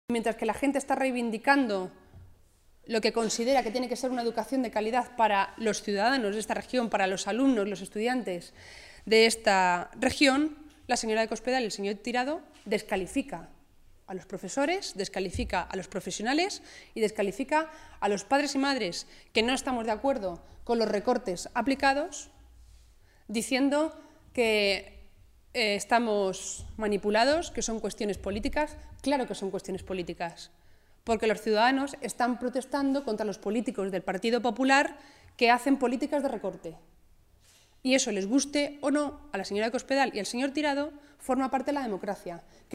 Mientras que la gente está reivindicando lo que considera que tiene que ser una educación de calidad para los ciudadanos de esta región, para los alumnos, los estudiantes de esta región, la señora de Cospedal y el señor Tirado descalifica a los profesores, descalifica a los profesionales y descalifica a los padres y madres que no estamos de acuerdo con los recortes aplicados, diciendo que estamos manipulados, que son cuestiones políticas. Claro que son cuestiones políticas, porque los ciudadanos están protestando contra los políticos del Partido Popular que hacen políticas de recorte. Y eso, les guste o no a la señora de Cospedal y al señor Tirado, forma parte de la democracia.